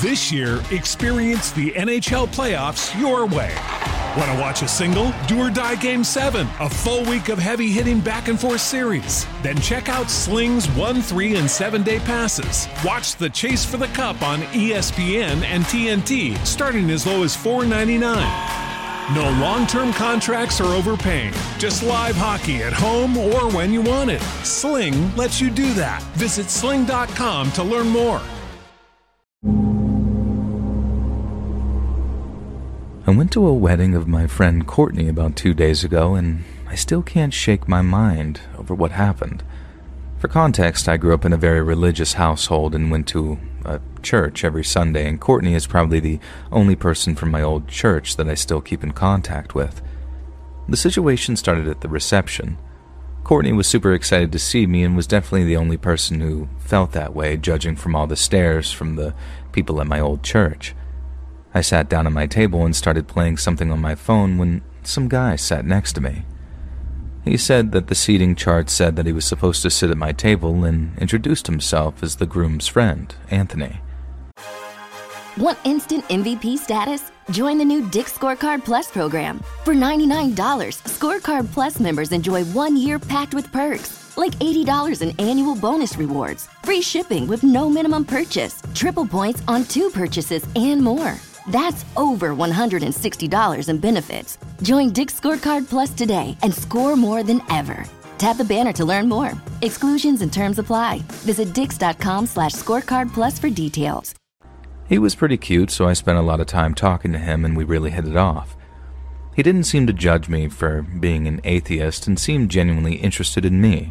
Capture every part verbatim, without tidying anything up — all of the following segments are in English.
This year, experience the N H L playoffs your way. Want to watch a single? Do or die Game seven, a full week of heavy-hitting back-and-forth series. Then check out Sling's one, three, and seven-day passes. Watch the Chase for the Cup on E S P N and T N T, starting as low as four ninety-nine. No long-term contracts or overpaying. Just live hockey at home or when you want it. Sling lets you do that. Visit sling dot com to learn more. I went to a wedding of my friend Courtney about two days ago, and I still can't shake my mind over what happened. For context, I grew up in a very religious household and went to a church every Sunday, and Courtney is probably the only person from my old church that I still keep in contact with. The situation started at the reception. Courtney was super excited to see me and was definitely the only person who felt that way, judging from all the stares from the people at my old church. I sat down at my table and started playing something on my phone when some guy sat next to me. He said that the seating chart said that he was supposed to sit at my table and introduced himself as the groom's friend, Anthony. Want instant M V P status? Join the new Dick's Scorecard Plus program. For ninety-nine dollars, Scorecard Plus members enjoy one year packed with perks, like eighty dollars in annual bonus rewards, free shipping with no minimum purchase, triple points on two purchases, and more. That's over one hundred sixty dollars in benefits. Join Dick's Scorecard Plus today and score more than ever. Tap the banner to learn more. Exclusions and terms apply. Visit dix.com slash scorecard plus for details. He was pretty cute, so I spent a lot of time talking to him and we really hit it off. He didn't seem to judge me for being an atheist and seemed genuinely interested in me.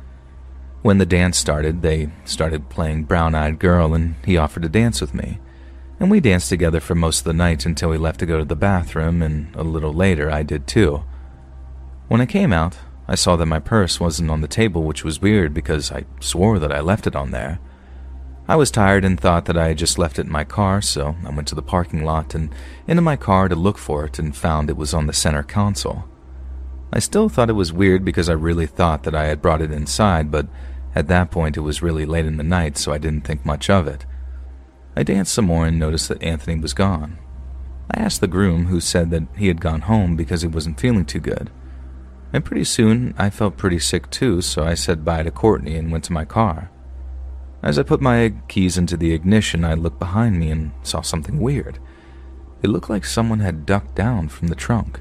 When the dance started, they started playing Brown Eyed Girl and he offered to dance with me. And we danced together for most of the night until we left to go to the bathroom, and a little later I did too. When I came out, I saw that my purse wasn't on the table, which was weird because I swore that I left it on there. I was tired and thought that I had just left it in my car, so I went to the parking lot and into my car to look for it and found it was on the center console. I still thought it was weird because I really thought that I had brought it inside, but at that point it was really late in the night, so I didn't think much of it. I danced some more and noticed that Anthony was gone. I asked the groom, who said that he had gone home because he wasn't feeling too good. And pretty soon, I felt pretty sick too, so I said bye to Courtney and went to my car. As I put my keys into the ignition, I looked behind me and saw something weird. It looked like someone had ducked down from the trunk.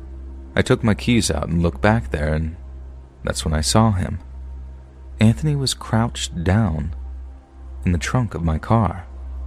I took my keys out and looked back there, and that's when I saw him. Anthony was crouched down in the trunk of my car.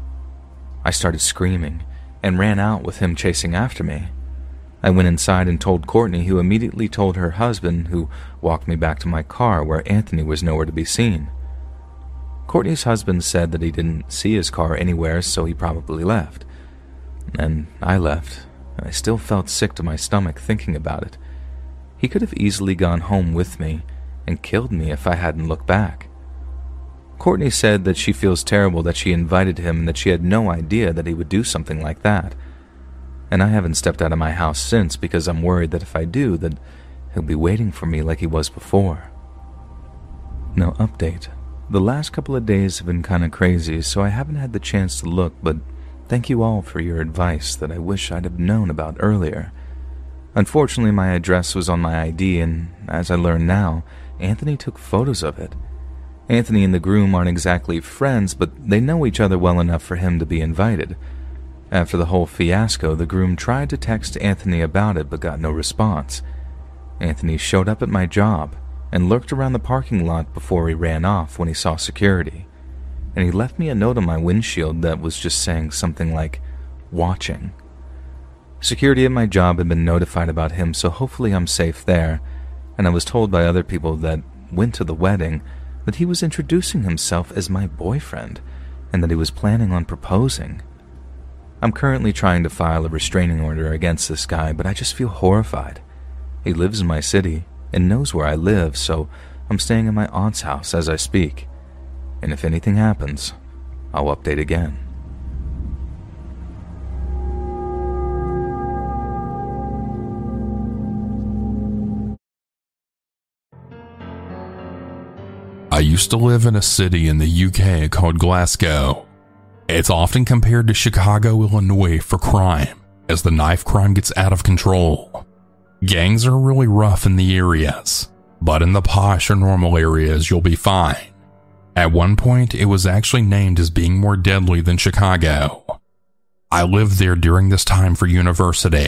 I started screaming and ran out with him chasing after me. I went inside and told Courtney, who immediately told her husband, who walked me back to my car where Anthony was nowhere to be seen. Courtney's husband said that he didn't see his car anywhere, so he probably left. And I left, and I still felt sick to my stomach thinking about it. He could have easily gone home with me and killed me if I hadn't looked back. Courtney said that she feels terrible that she invited him and that she had no idea that he would do something like that. And I haven't stepped out of my house since because I'm worried that if I do, that he'll be waiting for me like he was before. No update. The last couple of days have been kind of crazy, so I haven't had the chance to look, but thank you all for your advice that I wish I'd have known about earlier. Unfortunately, my address was on my I D, and as I learn now, Anthony took photos of it. Anthony and the groom aren't exactly friends, but they know each other well enough for him to be invited. After the whole fiasco, the groom tried to text Anthony about it but got no response. Anthony showed up at my job and lurked around the parking lot before he ran off when he saw security. And he left me a note on my windshield that was just saying something like, "Watching." Security at my job had been notified about him, so hopefully I'm safe there, and I was told by other people that went to the wedding that he was introducing himself as my boyfriend and that he was planning on proposing. I'm currently trying to file a restraining order against this guy, but I just feel horrified. He lives in my city and knows where I live, so I'm staying in my aunt's house as I speak. And if anything happens, I'll update again. I used to live in a city in the U K called Glasgow. It's often compared to Chicago, Illinois for crime, as the knife crime gets out of control. Gangs are really rough in the areas, but in the posh or normal areas you'll be fine. At one point, it was actually named as being more deadly than Chicago. I lived there during this time for university.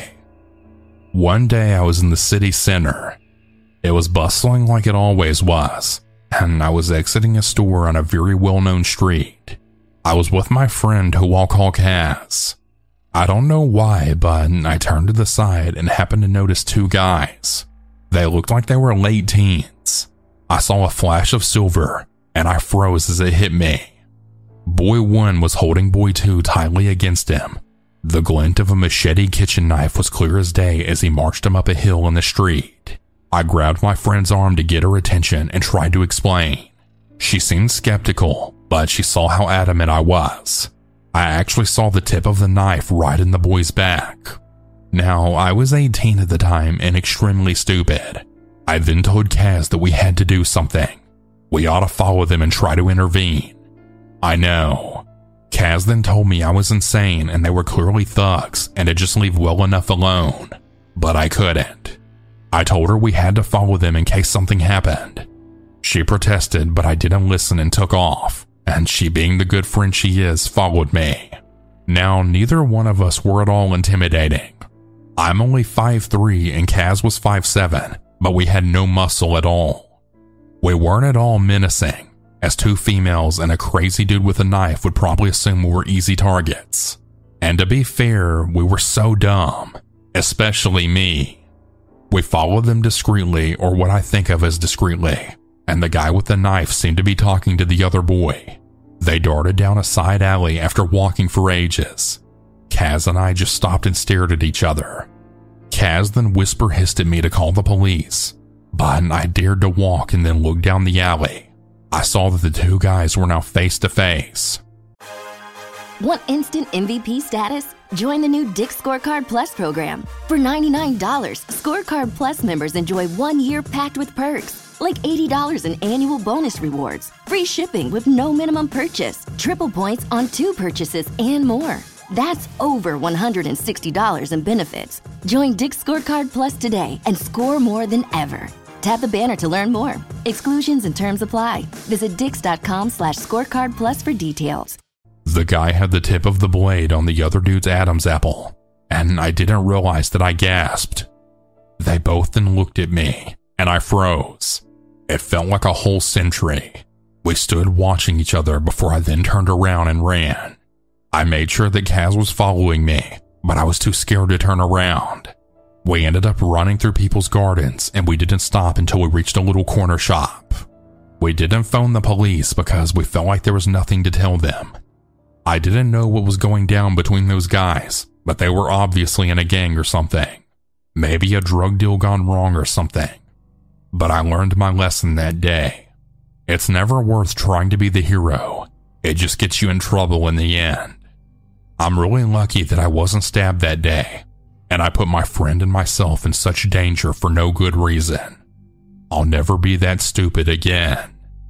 One day I was in the city center. It was bustling like it always was, and I was exiting a store on a very well-known street. I was with my friend who I'll call Kaz. I don't know why, but I turned to the side and happened to notice two guys. They looked like they were late teens. I saw a flash of silver, and I froze as it hit me. Boy one was holding boy two tightly against him. The glint of a machete kitchen knife was clear as day as he marched him up a hill in the street. I grabbed my friend's arm to get her attention and tried to explain. She seemed skeptical, but she saw how adamant I was. I actually saw the tip of the knife right in the boy's back. Now, I was eighteen at the time and extremely stupid. I then told Kaz that we had to do something. We ought to follow them and try to intervene. I know. Kaz then told me I was insane and they were clearly thugs and to just leave well enough alone. But I couldn't. I told her we had to follow them in case something happened. She protested, but I didn't listen and took off, and she, being the good friend she is, followed me. Now, neither one of us were at all intimidating. I'm only five three and Kaz was five seven, but we had no muscle at all. We weren't at all menacing, as two females and a crazy dude with a knife would probably assume we were easy targets. And to be fair, we were so dumb, especially me. We followed them discreetly, or what I think of as discreetly, and the guy with the knife seemed to be talking to the other boy. They darted down a side alley after walking for ages. Kaz and I just stopped and stared at each other. Kaz then whisper hissed at me to call the police, but I dared to walk and then look down the alley. I saw that the two guys were now face to face. Want instant M V P status? Join the new Dick's Scorecard Plus program. For ninety-nine dollars, Scorecard Plus members enjoy one year packed with perks, like eighty dollars in annual bonus rewards, free shipping with no minimum purchase, triple points on two purchases, and more. That's over one hundred sixty dollars in benefits. Join Dick's Scorecard Plus today and score more than ever. Tap the banner to learn more. Exclusions and terms apply. Visit dix.com slash scorecard plus for details. The guy had the tip of the blade on the other dude's Adam's apple, and I didn't realize that I gasped. They both then looked at me, and I froze. It felt like a whole century. We stood watching each other before I then turned around and ran. I made sure that Kaz was following me, but I was too scared to turn around. We ended up running through people's gardens, and we didn't stop until we reached a little corner shop. We didn't phone the police because we felt like there was nothing to tell them. I didn't know what was going down between those guys, but they were obviously in a gang or something. Maybe a drug deal gone wrong or something. But I learned my lesson that day. It's never worth trying to be the hero. It just gets you in trouble in the end. I'm really lucky that I wasn't stabbed that day, and I put my friend and myself in such danger for no good reason. I'll never be that stupid again.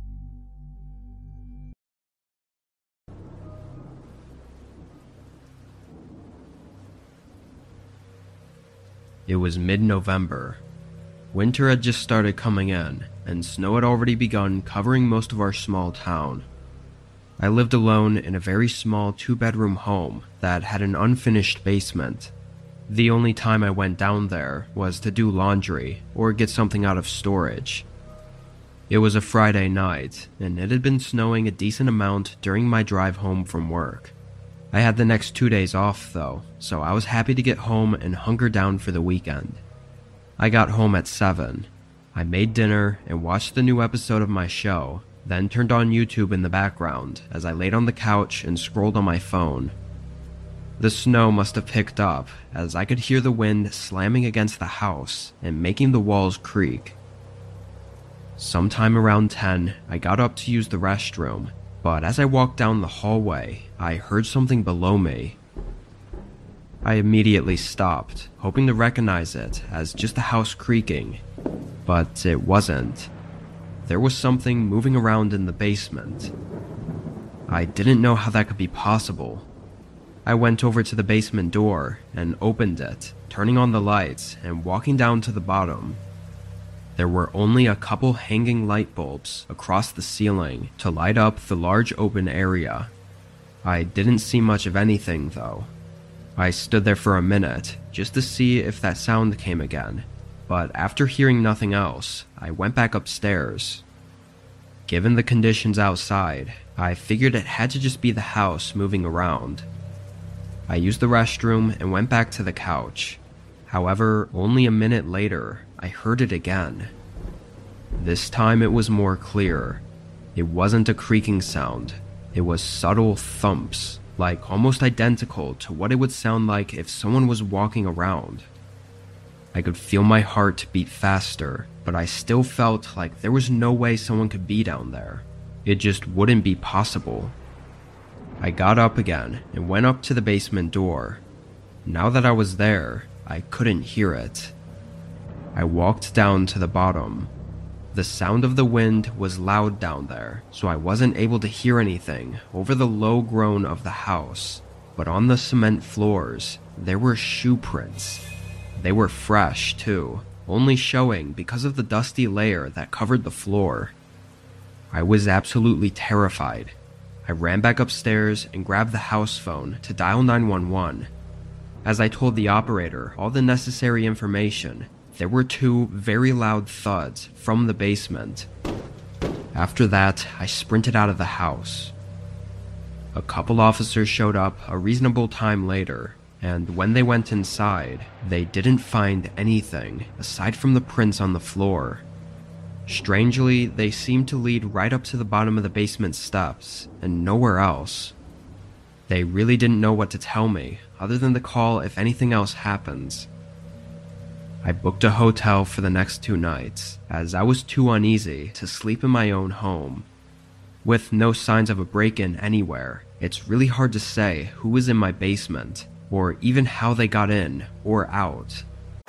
It was mid-November. Winter had just started coming in, and snow had already begun covering most of our small town. I lived alone in a very small two-bedroom home that had an unfinished basement. The only time I went down there was to do laundry or get something out of storage. It was a Friday night, and it had been snowing a decent amount during my drive home from work. I had the next two days off though, so I was happy to get home and hunker down for the weekend. I got home at seven. I made dinner and watched the new episode of my show, then turned on YouTube in the background as I laid on the couch and scrolled on my phone. The snow must have picked up, as I could hear the wind slamming against the house and making the walls creak. Sometime around ten, I got up to use the restroom, but as I walked down the hallway, I heard something below me. I immediately stopped, hoping to recognize it as just the house creaking, but it wasn't. There was something moving around in the basement. I didn't know how that could be possible. I went over to the basement door and opened it, turning on the lights and walking down to the bottom. There were only a couple hanging light bulbs across the ceiling to light up the large open area. I didn't see much of anything though. I stood there for a minute just to see if that sound came again, but after hearing nothing else, I went back upstairs. Given the conditions outside, I figured it had to just be the house moving around. I used the restroom and went back to the couch. However, only a minute later, I heard it again. This time it was more clear. It wasn't a creaking sound. It was subtle thumps, like almost identical to what it would sound like if someone was walking around. I could feel my heart beat faster, but I still felt like there was no way someone could be down there. It just wouldn't be possible. I got up again and went up to the basement door. Now that I was there, I couldn't hear it. I walked down to the bottom. The sound of the wind was loud down there, so I wasn't able to hear anything over the low groan of the house. But on the cement floors, there were shoe prints. They were fresh, too, only showing because of the dusty layer that covered the floor. I was absolutely terrified. I ran back upstairs and grabbed the house phone to dial nine one one. As I told the operator all the necessary information, there were two very loud thuds from the basement. After that, I sprinted out of the house. A couple officers showed up a reasonable time later, and when they went inside, they didn't find anything aside from the prints on the floor. Strangely, they seemed to lead right up to the bottom of the basement steps, and nowhere else. They really didn't know what to tell me, other than to call if anything else happens. I booked a hotel for the next two nights, as I was too uneasy to sleep in my own home. With no signs of a break-in anywhere, it's really hard to say who was in my basement, or even how they got in or out.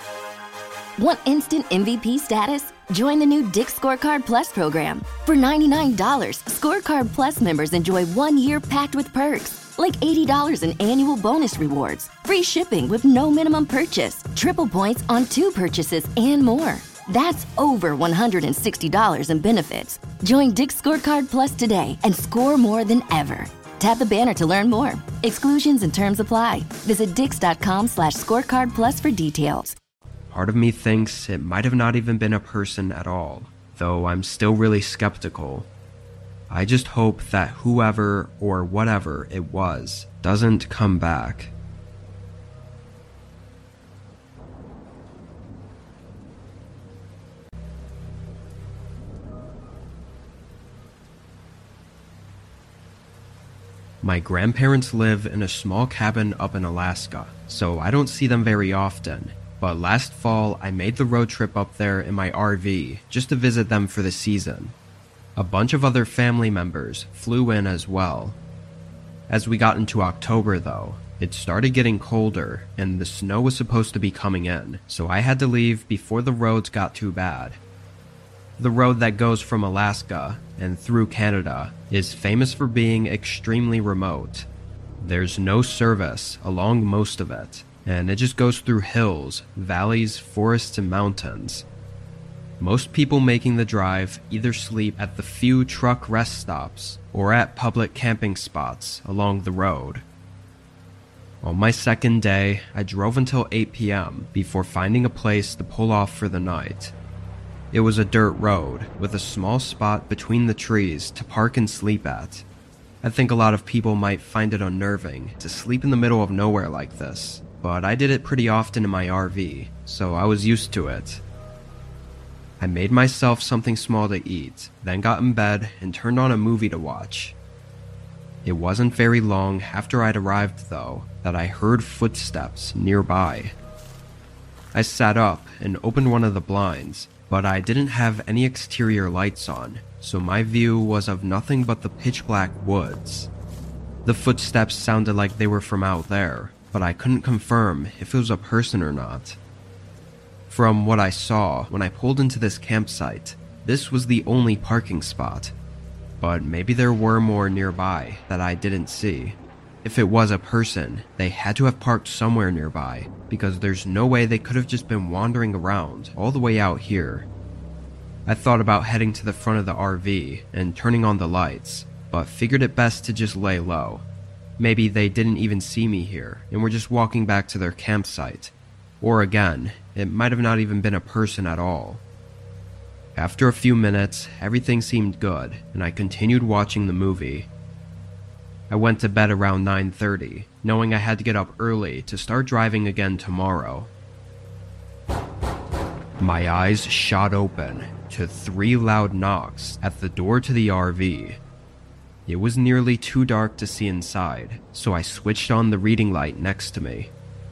Want instant M V P status? Join the new Dick's Scorecard Plus program. For ninety-nine dollars, Scorecard Plus members enjoy one year packed with perks, like eighty dollars in annual bonus rewards, free shipping with no minimum purchase, triple points on two purchases, and more. That's over one hundred sixty dollars in benefits. Join Dick's Scorecard Plus today and score more than ever. Tap the banner to learn more. Exclusions and terms apply. Visit dix.com slash scorecard plus for details. Part of me thinks it might have not even been a person at all, though I'm still really skeptical. I just hope that whoever or whatever it was doesn't come back. My grandparents live in a small cabin up in Alaska, so I don't see them very often. But last fall, I made the road trip up there in my R V just to visit them for the season. A bunch of other family members flew in as well. As we got into October though, it started getting colder and the snow was supposed to be coming in, so I had to leave before the roads got too bad. The road that goes from Alaska and through Canada is famous for being extremely remote. There's no service along most of it, and it just goes through hills, valleys, forests, and mountains. Most people making the drive either sleep at the few truck rest stops or at public camping spots along the road. On my second day, I drove until eight p.m. before finding a place to pull off for the night. It was a dirt road with a small spot between the trees to park and sleep at. I think a lot of people might find it unnerving to sleep in the middle of nowhere like this, but I did it pretty often in my R V, so I was used to it. I made myself something small to eat, then got in bed and turned on a movie to watch. It wasn't very long after I'd arrived, though, that I heard footsteps nearby. I sat up and opened one of the blinds, but I didn't have any exterior lights on, so my view was of nothing but the pitch-black woods. The footsteps sounded like they were from out there, but I couldn't confirm if it was a person or not. From what I saw when I pulled into this campsite, this was the only parking spot. but maybe there were more nearby that I didn't see. If it was a person, they had to have parked somewhere nearby, because there's no way they could have just been wandering around all the way out here. I thought about heading to the front of the R V and turning on the lights, but figured it best to just lay low. Maybe they didn't even see me here and were just walking back to their campsite. Or again, it might have not even been a person at all. After a few minutes, everything seemed good, and I continued watching the movie. I went to bed around nine thirty, knowing I had to get up early to start driving again tomorrow. My eyes shot open to three loud knocks at the door to the R V. It was nearly too dark to see inside, so I switched on the reading light next to me.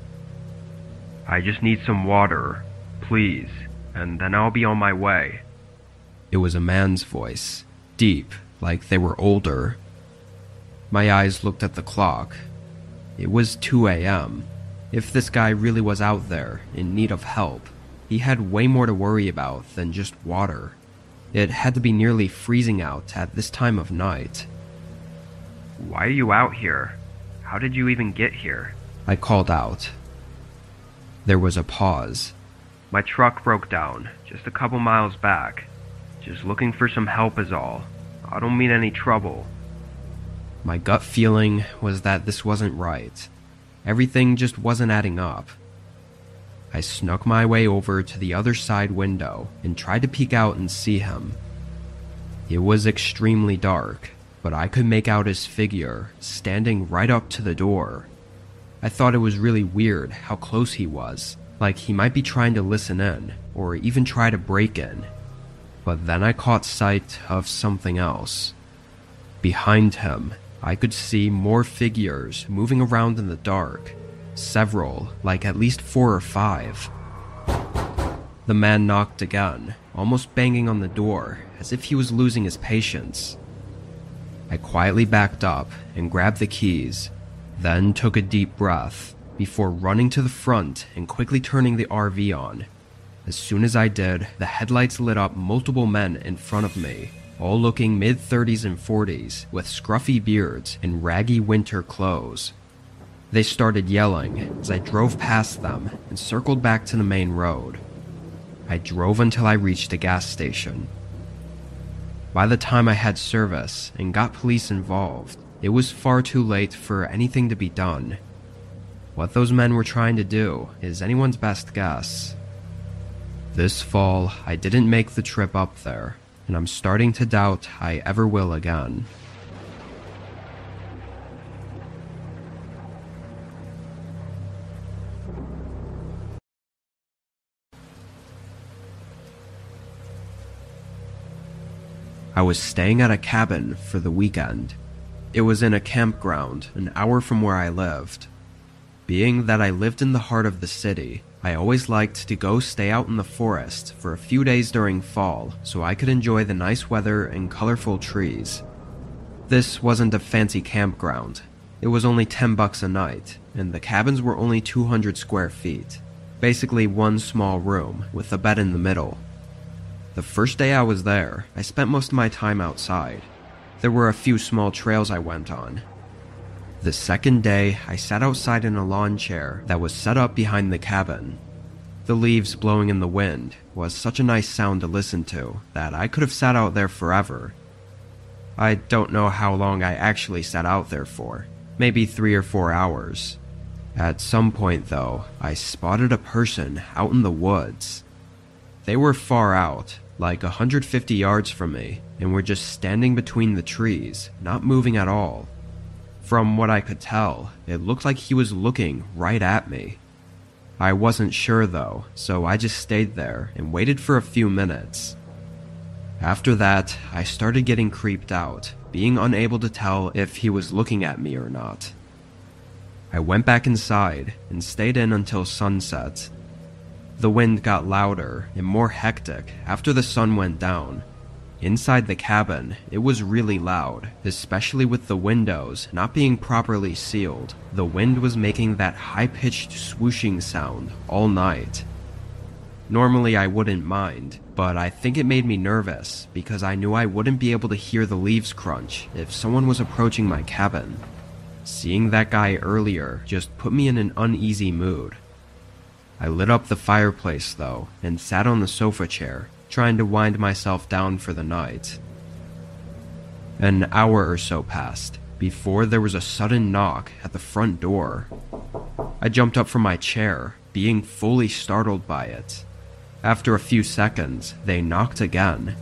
"I just need some water, please, and then I'll be on my way." It was a man's voice, deep, like they were older. My eyes looked at the clock. It was two a m If this guy really was out there, in need of help, he had way more to worry about than just water. It had to be nearly freezing out at this time of night. "Why are you out here? How did you even get here?" I called out. There was a pause. "My truck broke down, just a couple miles back. Just looking for some help is all. I don't mean any trouble." My gut feeling was that this wasn't right. Everything just wasn't adding up. I snuck my way over to the other side window and tried to peek out and see him. It was extremely dark, but I could make out his figure standing right up to the door. I thought it was really weird how close he was, like he might be trying to listen in, or even try to break in. But then I caught sight of something else. Behind him, I could see more figures moving around in the dark, several, like at least four or five. The man knocked again, almost banging on the door, as if he was losing his patience. I quietly backed up and grabbed the keys, then took a deep breath, before running to the front and quickly turning the R V on. As soon as I did, the headlights lit up multiple men in front of me, all looking mid thirties and forties, with scruffy beards and raggy winter clothes. They started yelling as I drove past them and circled back to the main road. I drove until I reached a gas station. By the time I had service and got police involved, it was far too late for anything to be done. What those men were trying to do is anyone's best guess. This fall, I didn't make the trip up there, and I'm starting to doubt I ever will again. I was staying at a cabin for the weekend. It was in a campground an hour from where I lived. Being that I lived in the heart of the city, I always liked to go stay out in the forest for a few days during fall so I could enjoy the nice weather and colorful trees. This wasn't a fancy campground. It was only ten bucks a night, and the cabins were only two hundred square feet. Basically one small room with a bed in the middle. The first day I was there, I spent most of my time outside. There were a few small trails I went on. The second day, I sat outside in a lawn chair that was set up behind the cabin. The leaves blowing in the wind was such a nice sound to listen to that I could have sat out there forever. I don't know how long I actually sat out there for, maybe three or four hours. At some point though, I spotted a person out in the woods. They were far out, like one hundred fifty yards from me, and were just standing between the trees, not moving at all. From what I could tell, it looked like he was looking right at me. I wasn't sure though, so I just stayed there and waited for a few minutes. After that, I started getting creeped out, being unable to tell if he was looking at me or not. I went back inside and stayed in until sunset. The wind got louder and more hectic after the sun went down. Inside the cabin, it was really loud, especially with the windows not being properly sealed. The wind was making that high-pitched swooshing sound all night. Normally I wouldn't mind, but I think it made me nervous because I knew I wouldn't be able to hear the leaves crunch if someone was approaching my cabin. Seeing that guy earlier just put me in an uneasy mood. I lit up the fireplace though and sat on the sofa chair, trying to wind myself down for the night. An hour or so passed before there was a sudden knock at the front door. I jumped up from my chair, being fully startled by it. After a few seconds, they knocked again.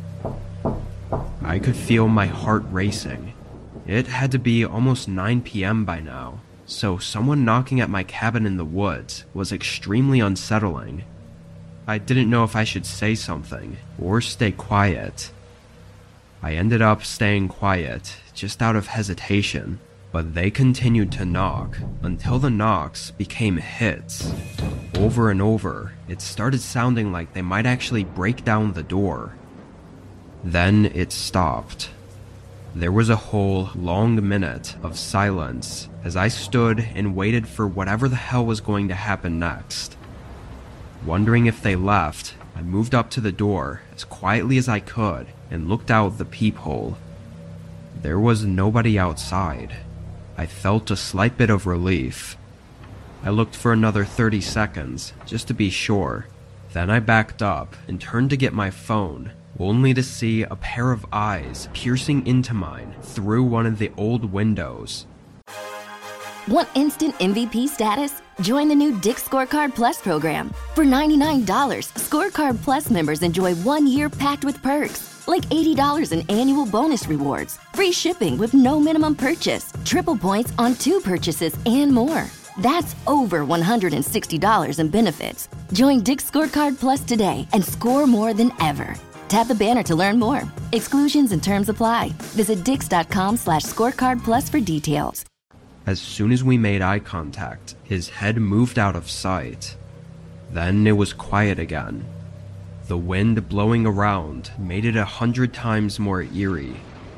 I could feel my heart racing. It had to be almost nine p.m. by now, so someone knocking at my cabin in the woods was extremely unsettling. I didn't know if I should say something or stay quiet. I ended up staying quiet, just out of hesitation, but they continued to knock until the knocks became hits. Over and over, it started sounding like they might actually break down the door. Then it stopped. There was a whole long minute of silence as I stood and waited for whatever the hell was going to happen next. Wondering if they left, I moved up to the door as quietly as I could and looked out the peephole. There was nobody outside. I felt a slight bit of relief. I looked for another thirty seconds, just to be sure. Then I backed up and turned to get my phone, only to see a pair of eyes piercing into mine through one of the old windows. Want instant M V P status? Join the new Dick's Scorecard Plus program. For ninety-nine dollars, Scorecard Plus members enjoy one year packed with perks, like eighty dollars in annual bonus rewards, free shipping with no minimum purchase, triple points on two purchases, and more. That's over one hundred sixty dollars in benefits. Join Dick's Scorecard Plus today and score more than ever. Tap the banner to learn more. Exclusions and terms apply. Visit dix.com slash scorecard plus for details. As soon as we made eye contact, his head moved out of sight. Then it was quiet again. The wind blowing around made it a hundred times more eerie.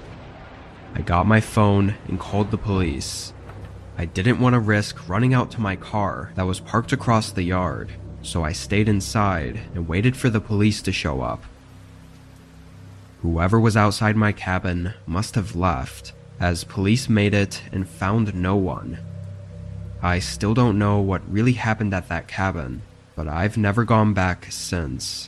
I got my phone and called the police. I didn't want to risk running out to my car that was parked across the yard, so I stayed inside and waited for the police to show up. Whoever was outside my cabin must have left, as police made it and found no one. I still don't know what really happened at that cabin, but I've never gone back since.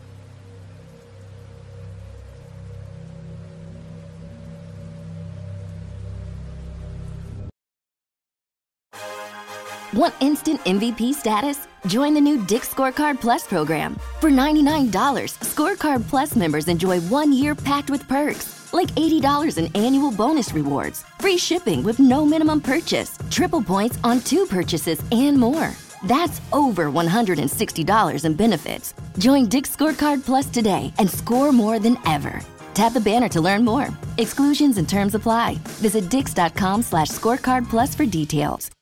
Want instant M V P status? Join the new Dick's Scorecard Plus program. For ninety-nine dollars, Scorecard Plus members enjoy one year packed with perks, like eighty dollars in annual bonus rewards, free shipping with no minimum purchase, triple points on two purchases, and more. That's over one hundred sixty dollars in benefits. Join Dick's Scorecard Plus today and score more than ever. Tap the banner to learn more. Exclusions and terms apply. Visit dix.com slash scorecard plus for details.